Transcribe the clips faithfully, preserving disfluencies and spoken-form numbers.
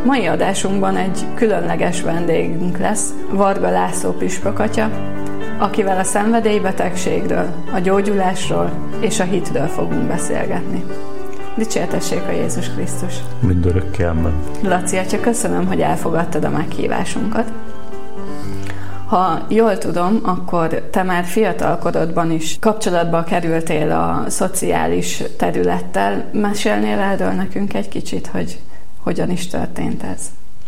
Mai adásunkban egy különleges vendégünk lesz, Varga László püspök atya, akivel a szenvedélybetegségről, a gyógyulásról és a hitről fogunk beszélgetni. Dicsértessék a Jézus Krisztus! Mindörökké amen. Laci atya, köszönöm, hogy elfogadtad a meghívásunkat. Ha jól tudom, akkor te már fiatalkorodban is kapcsolatba kerültél a szociális területtel. Mesélnél erről nekünk egy kicsit, hogy hogyan is történt ez?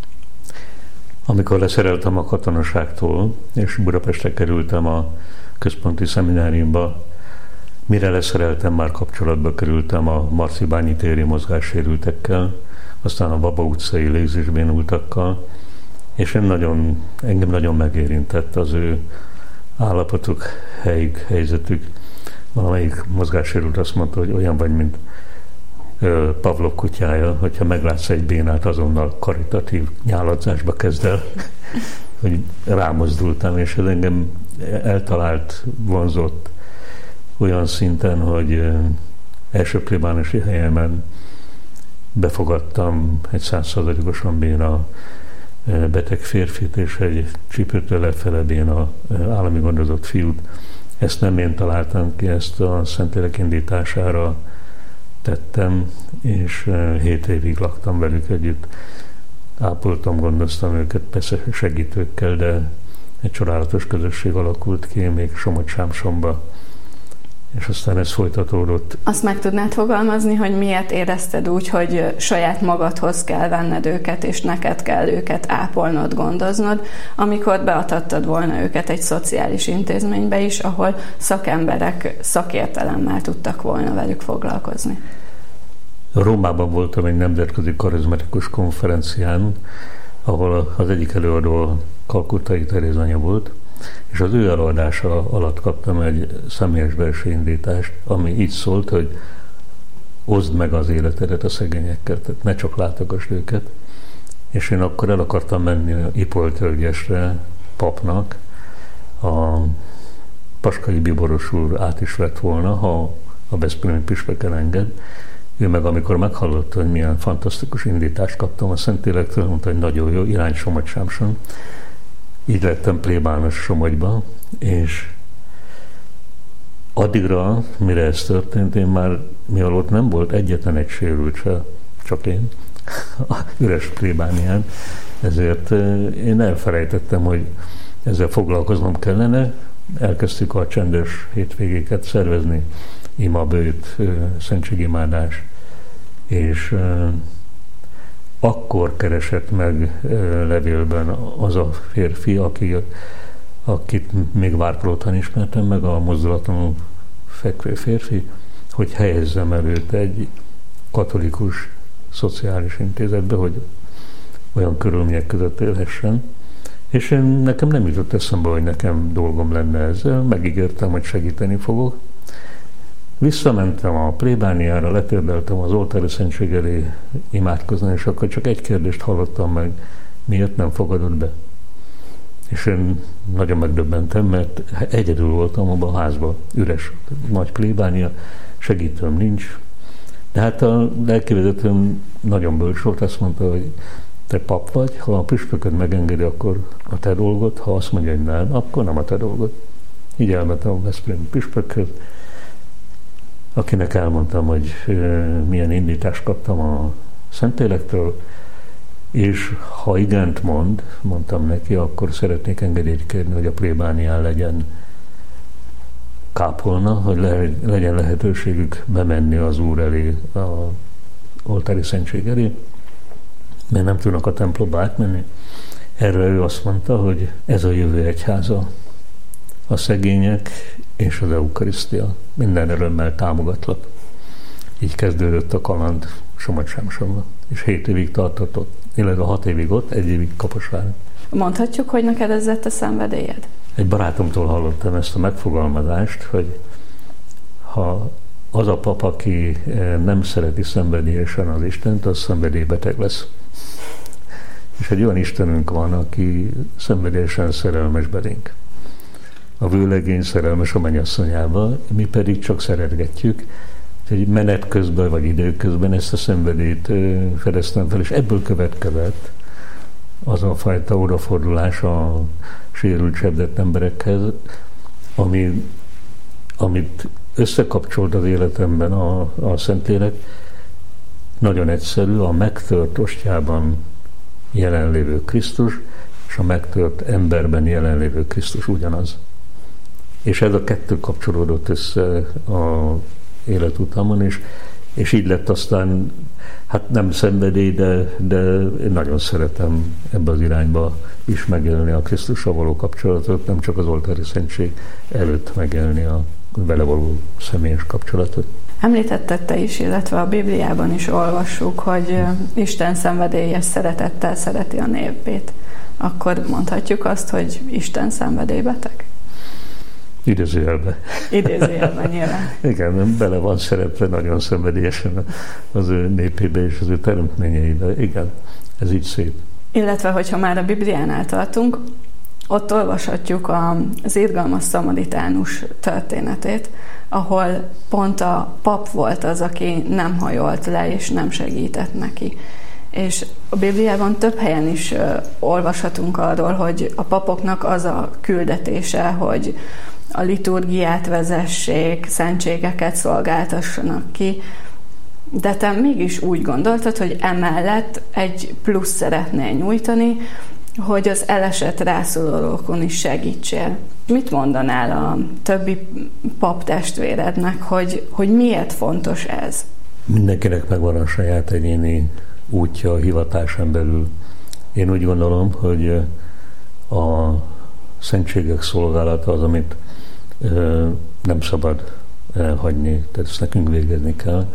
Amikor leszereltem a katonaságtól, és Budapestre kerültem a központi szemináriumba, mire leszereltem, már kapcsolatba kerültem a Marcibányi téri mozgássérültekkel, aztán a Baba utcai légzésbénultakkal, és én nagyon, engem nagyon megérintett az ő állapotuk, helyük, helyzetük. Valamelyik mozgássérült azt mondta, hogy olyan vagy, mint Pavlov kutyája, hogyha meglátsz egy bénát, azonnal karitatív nyáladzásba kezd el, hogy rámozdultam, és ez engem eltalált, vonzott olyan szinten, hogy első plébánosi helyemen befogadtam egy százszázalékosan béna beteg férfit, és egy csípőtől lefele béna állami gondozott fiút. Ezt nem én találtam ki, ezt a Szentlélek indítására tettem, és hét évig laktam velük együtt. Ápoltam, gondoztam őket, persze segítőkkel, de egy csodálatos közösség alakult ki, még Somogy-Sámsonba, és aztán ez folytatódott. Azt meg tudnád fogalmazni, hogy miért érezted úgy, hogy saját magadhoz kell venned őket, és neked kell őket ápolnod, gondoznod, amikor beadhattad volna őket egy szociális intézménybe is, ahol szakemberek szakértelemmel tudtak volna velük foglalkozni? Rómában voltam egy nemzetközi karizmatikus konferencián, ahol az egyik előadó Kalkuttai Teréz anya volt, és az ő előadása alatt kaptam egy személyes belső indítást, ami így szólt, hogy oszd meg az életedet a szegényekkel, tehát ne csak látogass őket. És én akkor el akartam menni a Ipoltölgyesre papnak, a Paskai Bíboros úr át is vett volna, ha a veszprémi püspök elenged. Ő meg amikor meghallotta, hogy milyen fantasztikus indítást kaptam a Szentlélektől, mondta, hogy nagyon jó, irány Somogy-Sámson. Így lettem plébános Somogyba, és addigra, mire ez történt, én már, mivel ott nem volt egyetlen egy sérült se, csak én, a üres plébánián, ezért én elfelejtettem, hogy ezzel foglalkoznom kellene. Elkezdtük a csendes hétvégéket szervezni, imabőt, szentségimádás, és akkor keresett meg levélben az a férfi, aki, akit még Várpalotán ismertem meg, a mozdulatlanul fekvő férfi, hogy helyezzem előtt egy katolikus szociális intézetbe, hogy olyan körülmények között élhessen. És én, nekem nem jutott eszembe, hogy nekem dolgom lenne ezzel, megígértem, hogy segíteni fogok. Visszamentem a plébániára, letérdeltem az oltári szentség elé imádkozni, és akkor csak egy kérdést hallottam meg, miért nem fogadod be? És én nagyon megdöbbentem, mert egyedül voltam abban a házban, üres, nagy plébánia, segítőm nincs. De hát a lelkivezetőm nagyon bölcs volt, azt mondta, hogy te pap vagy, ha a püspököd megengedi, akkor a te dolgod, ha azt mondja, hogy nem, akkor nem a te dolgod. Így elmentem a veszprémi püspökhöz, akinek elmondtam, hogy milyen indítást kaptam a Szentlélektől, és ha igent mond, mondtam neki, akkor szeretnék engedélyt kérni, hogy a plébánián legyen kápolna, hogy le, legyen lehetőségük bemenni az Úr elé, a oltári szentség elé, mert nem tudnak a templomba átmenni. Erre ő azt mondta, hogy ez a jövő egyháza, a szegények és az eukarisztia. Minden örömmel támogatlak. Így kezdődött a kaland Somogy-Sámsonban, és hét évig tartott ott, illetve hat évig ott, egy évig Kaposváron. Mondhatjuk, hogy neked ez lett a szenvedélyed? Egy barátomtól hallottam ezt a megfogalmazást, hogy ha az a pap, aki nem szereti szenvedélyesen az Istent, az szenvedélybeteg lesz. És egy olyan Istenünk van, aki szenvedélyesen szerelmes belénk. A vőlegény szerelmes a mennyasszonyába, mi pedig csak szeretgetjük, Úgyhogy menet közben, vagy időközben ezt a szenvedélyt fedeztem fel, és ebből következett az a fajta odafordulás a sérült, sebzett emberekhez, ami, amit összekapcsolt az életemben a, a Szentlélek. Nagyon egyszerű, a megtört ostjában jelenlévő Krisztus, és a megtört emberben jelenlévő Krisztus ugyanaz. És ez a kettő kapcsolódott össze a életutamon, és, és így lett aztán, hát nem szenvedély, de, de én nagyon szeretem ebbe az irányba is megélni a Krisztussal való kapcsolatot, nem csak az oltári szentség előtt megélni a vele való személyes kapcsolatot. Említetted te is, illetve a Bibliában is olvassuk, hogy Isten szenvedélyes szeretettel szereti a népét. Akkor mondhatjuk azt, hogy Isten szenvedélybeteg? Idézőjelben. Idézőjelben nyilván. Igen, bele van szeretve nagyon szenvedélyesen az ő népébe és az ő teremtményeibe. Igen, ez így szép. Illetve, hogyha már a Bibliánál tartunk, ott olvashatjuk az irgalmas szamaritánus történetét, ahol pont a pap volt az, aki nem hajolt le és nem segített neki. És a Bibliában több helyen is olvashatunk arról, hogy a papoknak az a küldetése, hogy a liturgiát vezessék, szentségeket szolgáltassanak ki, de te mégis úgy gondoltad, hogy emellett egy plusz szeretnél nyújtani, hogy az elesett rászorulókon is segítsél. Mit mondanál a többi pap testvérednek, hogy, hogy miért fontos ez? Mindenkinek megvan a saját egyéni útja a hivatásán belül. Én úgy gondolom, hogy a szentségek szolgálata az, amit ö, nem szabad elhagyni, tehát ezt nekünk végezni kell,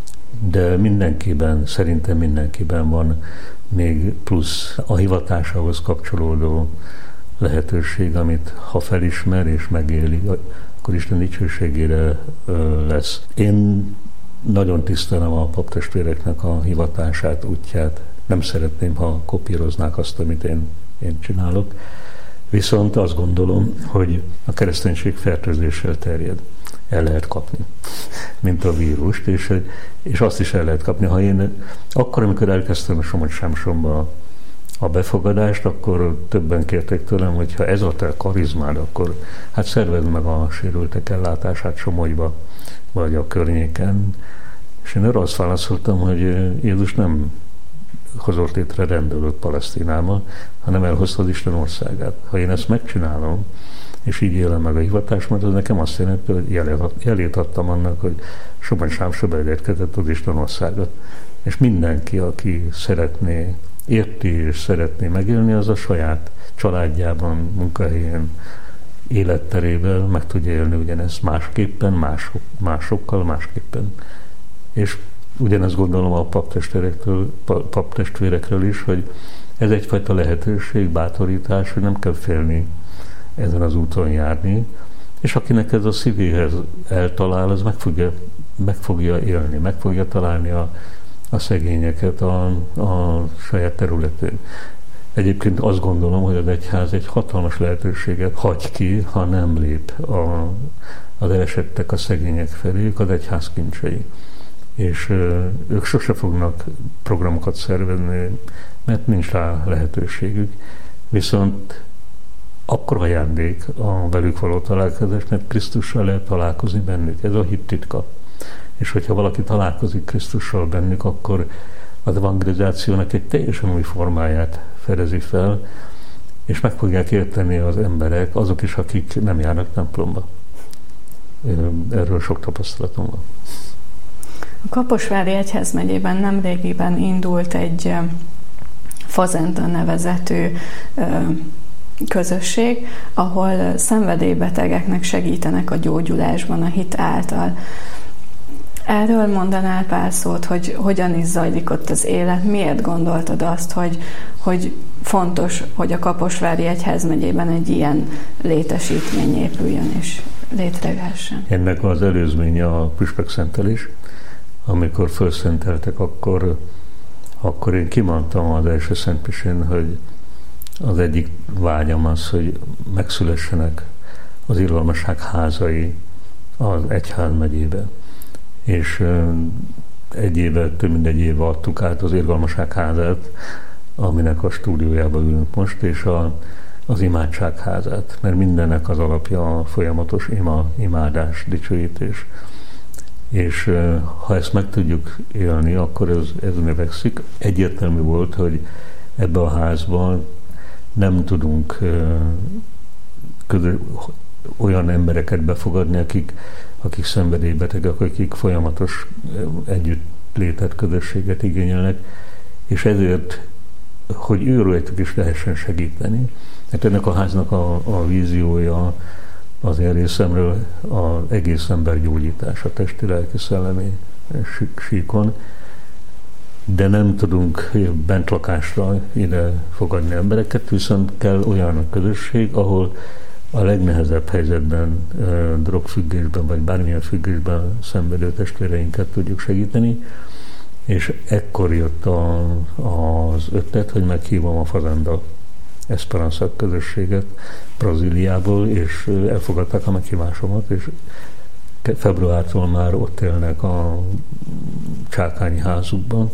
de mindenkiben, szerintem mindenkiben van még plusz a hivatásához kapcsolódó lehetőség, amit ha felismer és megéli, akkor Isten dicsőségére lesz. Én nagyon tisztelem a paptestvéreknek a hivatását, útját. Nem szeretném, ha kopíroznák azt, amit én, én csinálok. Viszont azt gondolom, hogy a kereszténység fertőzéssel terjed. El lehet kapni, mint a vírust, és, és azt is el lehet kapni. Ha én akkor, amikor elkezdtem a Somogy-Sámsonba a befogadást, akkor többen kértek tőlem, hogy ha ez a te karizmád, akkor hát szervezd meg a sérültek ellátását Somogyba, vagy a környéken. És én arra azt válaszoltam, hogy Jézus nem hozott létre rendőrök Palesztinában, hanem elhozta az Isten országát. Ha én ezt megcsinálom, és így élem meg a hivatásomat, az nekem azt jelenti, hogy jelét adtam annak, hogy Somogy-Sámsonba elérkezett az Isten országot. És mindenki, aki szeretné, érti és szeretné megélni, az a saját családjában, munkahelyén, életterével meg tudja élni ugyanezt másképpen, mások, másokkal másképpen. És ugyanezt gondolom a paptestvérekről, paptestvérekről is, hogy ez egyfajta lehetőség, bátorítás, hogy nem kell félni ezen az úton járni, és akinek ez a szívéhez eltalál, az meg fogja, meg fogja élni, meg fogja találni a, a szegényeket a, a saját területén. Egyébként azt gondolom, hogy az egyház egy hatalmas lehetőséget hagy ki, ha nem lép a, az elesettek, a szegények felé, ők az egyház kincsei. És ö, ők sose fognak programokat szervezni, mert nincs rá lehetőségük. Viszont akkor ajándék a velük való találkozás, mert Krisztussal lehet találkozni bennük. Ez a hit titka. És hogyha valaki találkozik Krisztussal bennük, akkor az evangelizációnak egy teljesen új formáját fedezi fel, és meg fogják érteni az emberek, azok is, akik nem járnak templomba. Erről sok tapasztalatom van. A Kaposvári Egyházmegyében nemrégiben indult egy Fazenda nevezetű közösség, ahol szenvedélybetegeknek segítenek a gyógyulásban a hit által. Erről mondanál pár szót, hogy hogyan is zajlik ott az élet, miért gondoltad azt, hogy, hogy fontos, hogy a Kaposvári Egyházmegyében egy ilyen létesítmény épüljön és létrejöhessen? Ennek az előzménye a püspökszentelés. Amikor felszenteltek, akkor, akkor én kimondtam az első szentmisén, hogy az egyik vágyam az, hogy megszülessenek az irgalmasság házai az egyházmegyében. és egy éve, több mint egy éve adtuk át az Irgalmaság házát, aminek a stúdiójában ülünk most, és a, az imádság házát, mert mindennek az alapja a folyamatos ima, imádás, dicsőítés. És ha ezt meg tudjuk élni, akkor ez, ez növekszik. Egyértelmű volt, hogy ebbe a házban nem tudunk közö, olyan embereket befogadni, akik, akik szenvedélybetegek, akik folyamatos együttlétet, közösséget igényelnek, és ezért, hogy őrületük is lehessen segíteni. Hát ennek a háznak a, a víziója az én részemről az egész ember gyógyítása, testi, lelki, szellemi síkon, de nem tudunk bentlakásra ide fogadni embereket, viszont kell olyan közösség, ahol a legnehezebb helyzetben, drogfüggésben vagy bármilyen függésben szenvedő testvéreinket tudjuk segíteni, és ekkor jött a, az ötlet, hogy meghívom a Fazenda Esperanza közösséget Brazíliából, és elfogadták a meghívásomat, és februártól már ott élnek a Csákányi házukban,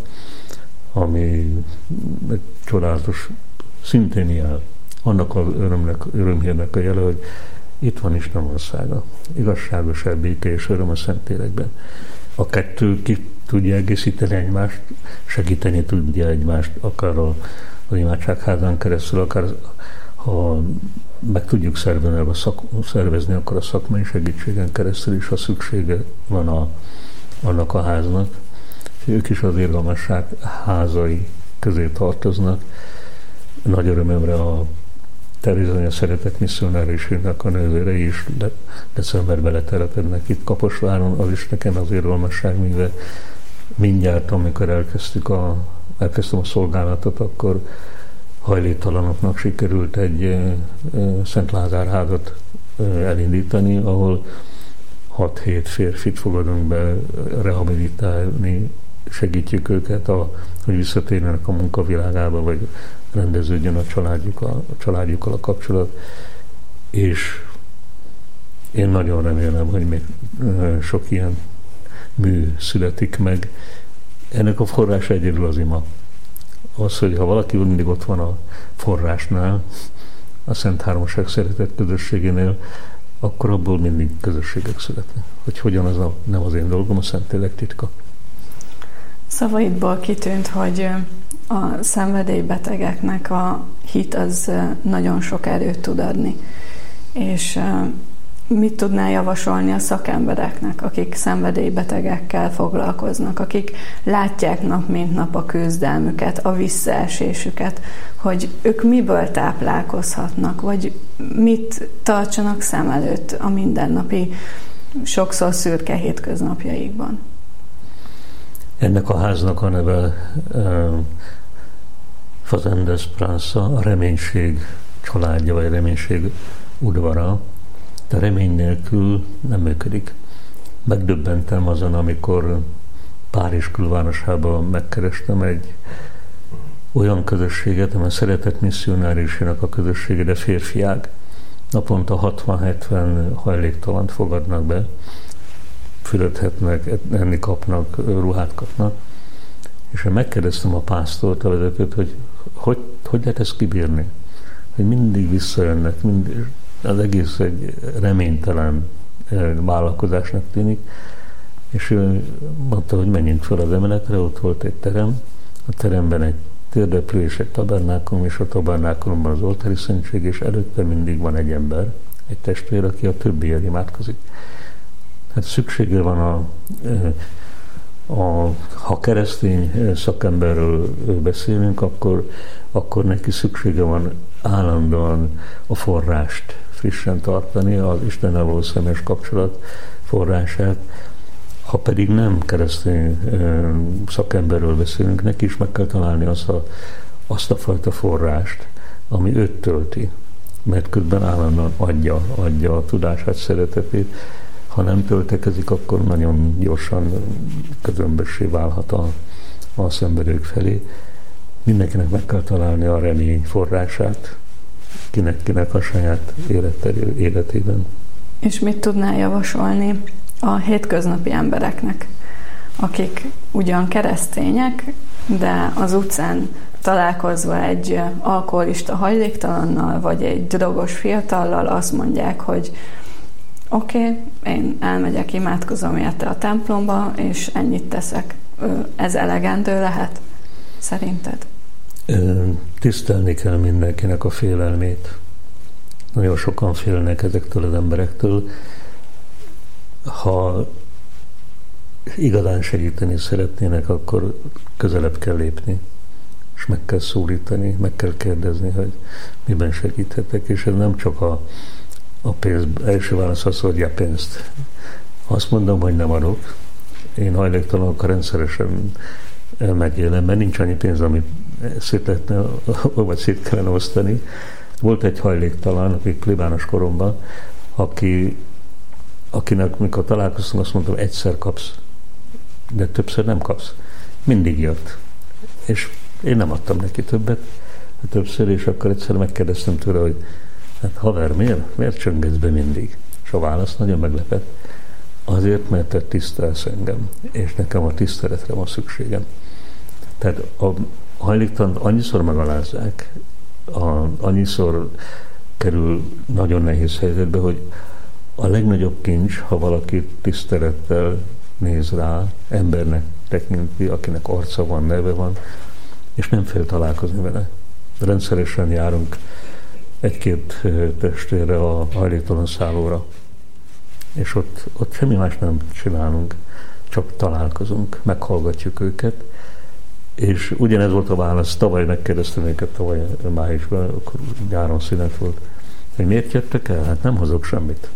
ami egy csodálatos, szintén jel. Annak az örömnek, örömhírnek a jele, hogy itt van Isten országa, igazságos béke és öröm a Szentlélekben. A kettő ki tudja egészíteni egymást, segíteni tudja egymást, akár a az imádságházán keresztül, akár ha meg tudjuk szervezni, a szak, szervezni, akkor a szakmai segítségen keresztül is, ha szüksége van a, annak a háznak. Ők is az Irgalmasság házai közé tartoznak. Nagy örömömre a Terézanya Szeretett Misszionáriusnak a nővérei is de, decemberben letelepednek itt Kaposváron, az is nekem az Irgalmasság műve. Mindjárt, amikor elkezdtük a elkezdtem a szolgálatot, akkor hajléktalanoknak sikerült egy e, e, Szent Lázár házat e, elindítani, ahol hat-hét férfit fogadunk be, rehabilitálni, segítjük őket, a, hogy visszatérjenek a munkavilágába, vagy rendeződjön a családjukkal, a családjukkal a kapcsolat. És én nagyon remélem, hogy még e, sok ilyen mű születik meg. Ennek a forrás egyedül az ima. Az, hogy ha valaki mindig ott van a forrásnál, a Szent Háromság szeretett közösségénél, akkor abból mindig közösségek születnek. Hogy hogyan, az a, nem az én dolgom, a Szentlélek titka. Szavaidból kitűnt, hogy a szenvedélybetegeknek a hit az nagyon sok erőt tud adni. És mit tudnál javasolni a szakembereknek, akik szenvedélybetegekkel foglalkoznak, akik látják nap mint nap a küzdelmüket, a visszaesésüket, hogy ők miből táplálkozhatnak, vagy mit tartsanak szem előtt a mindennapi, sokszor szürke hétköznapjaikban? Ennek a háznak a neve uh, Fazenda Esperanza, a reménység családja, vagy reménység udvara. De remény nélkül nem működik. Megdöbbentem azon, amikor Párizs külvárosában megkerestem egy olyan közösséget, amely Szeretett Misszionáriusának a közössége, de férfiák. Naponta hatvan-hetven hajléktalant fogadnak be, fülödhetnek, enni kapnak, ruhát kapnak. És én megkérdeztem a pásztort, a vezetőt, hogy hogy, hogy lehet ezt kibírni? Hogy mindig visszajönnek, mindig. Az egész egy reménytelen vállalkozásnak tűnik, és ő mondta, hogy menjünk fel az emeletre, ott volt egy terem, a teremben egy térdeplő és egy tabernákulum, és a tabernákulumban az oltári szentség, és előtte mindig van egy ember, egy testvér, aki a többiért imádkozik. Hát szüksége van a, a ha keresztény szakemberről beszélünk, akkor, akkor neki szüksége van állandóan a forrást frissen tartani, az Istennel való személyes kapcsolat forrását. Ha pedig nem keresztény szakemberről beszélünk, neki is meg kell találni azt a, azt a fajta forrást, ami őt tölti, mert közben állandóan adja, adja a tudását, szeretetét. Ha nem töltekezik, akkor nagyon gyorsan közömbössé válhat a, a szenvedők felé. Mindenkinek meg kell találni a remény forrását, kinek-kinek a saját életterül, életében. És mit tudnál javasolni a hétköznapi embereknek, akik ugyan keresztények, de az utcán találkozva egy alkoholista hajléktalannal, vagy egy drogos fiatallal azt mondják, hogy oké, okay, én elmegyek, imádkozom érte a templomba, és ennyit teszek. Ez elegendő lehet, szerinted? Tisztelni kell mindenkinek a félelmét. Nagyon sokan félnek ezektől az emberektől. Ha igazán segíteni szeretnének, akkor közelebb kell lépni, és meg kell szólítani, meg kell kérdezni, hogy miben segíthetek, és ez nem csak a, a pénz, első válasz az, hogy a pénzt. Azt mondom, hogy nem adok. Én hajléktalanokkal rendszeresen megélem, mert nincs annyi pénz, amit szét lehetne, vagy szét kellene osztani. Volt egy hajléktalan, aki plébános koromban, aki, akinek, mikor találkoztunk, azt mondtam, egyszer kapsz, de többször nem kapsz. Mindig jött. És én nem adtam neki többet, többször, és akkor egyszer megkérdeztem tőle, hogy hát haver, miért, miért csöngetsz be mindig? És a válasz nagyon meglepett. Azért, mert te tisztelsz engem, és nekem a tiszteletre van szükségem. Tehát a hajléktalant annyiszor megalázzák, a, annyiszor kerül nagyon nehéz helyzetbe, hogy a legnagyobb kincs, ha valaki tisztelettel néz rá, embernek tekinti, akinek arca van, neve van, és nem fél találkozni vele. Rendszeresen járunk egy-két testvérre a hajléktalan szállóra, és ott, ott semmi más nem csinálunk, csak találkozunk, meghallgatjuk őket, és ugyanez volt a válasz, tavaly megkérdeztem őket, tavaly májusban, akkor nyáron szünet volt, hogy miért jöttek el? Hát nem hozok semmit.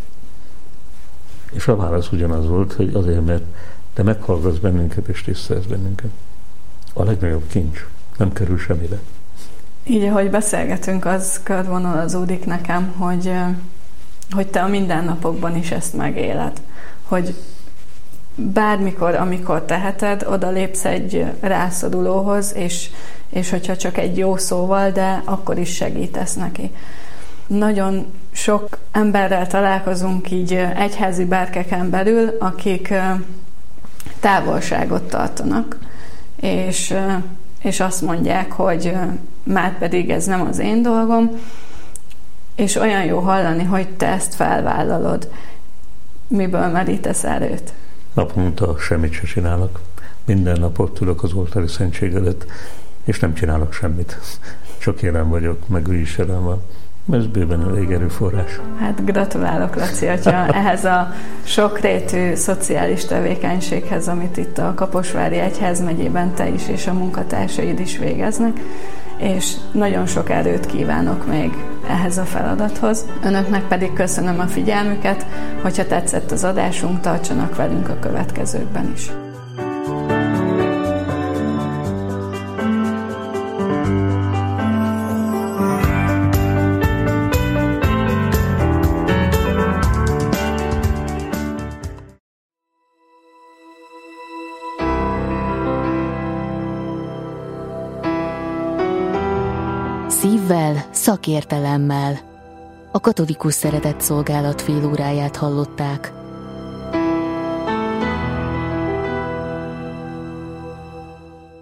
És a válasz ugyanaz volt, hogy azért, mert te meghallgatsz bennünket, és tisztelsz bennünket. A legnagyobb kincs. Nem kerül semmire. Így, ahogy beszélgetünk, az körvonalazódik nekem, hogy, hogy te a mindennapokban is ezt megéled. Hogy bármikor, amikor teheted, oda lépsz egy rászorulóhoz, és, és hogyha csak egy jó szóval, de akkor is segítesz neki. Nagyon sok emberrel találkozunk így egyházi berkeken belül, akik távolságot tartanak, és, és azt mondják, hogy már pedig ez nem az én dolgom, és olyan jó hallani, hogy te ezt felvállalod. Miből merítesz erőt? Naponta semmit se csinálok. Minden nap ott ülök az oltári szentség előtt, és nem csinálok semmit. Csak jelen vagyok, meg ő is jelen van. Ez bőven elég erőforrás. Hát gratulálok, Laci, atya, ehhez a sokrétű szociális tevékenységhez, amit itt a Kaposvári Egyházmegyében te is és a munkatársaid is végeznek, és nagyon sok erőt kívánok még ehhez a feladathoz. Önöknek pedig köszönöm a figyelmüket, hogyha tetszett az adásunk, tartsanak velünk a következőkben is. Szívvel, szakértelemmel. A Katolikus Szeretett Szolgálat félóráját hallották.